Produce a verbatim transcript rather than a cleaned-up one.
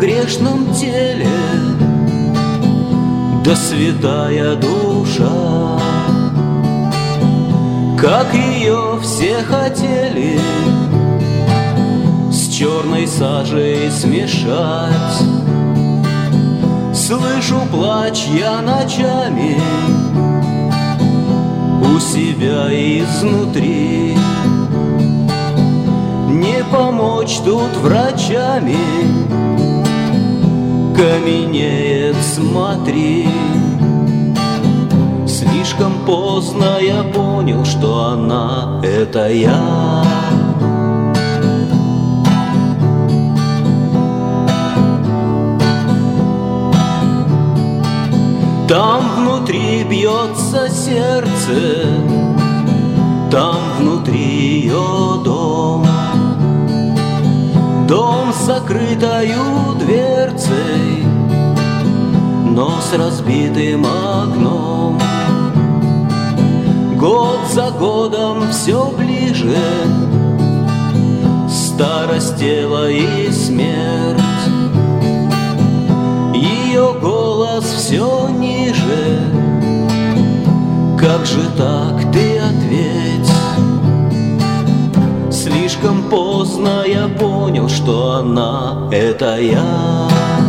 грешном теле, да святая душа. Как ее все хотели с черной сажей смешать. Слышу плач я ночами у себя изнутри. Не помочь тут врачами, каменеет, смотри. Слишком поздно я понял, что она — это я. Там внутри бьется сердце, там внутри ее дом. Дом с закрытою дверцей, но с разбитым окном. Год за годом все ближе старость тела и смерть. Ее голос все ниже. Как же так, ты ответь. Слишком поздно я понял, что она — это я.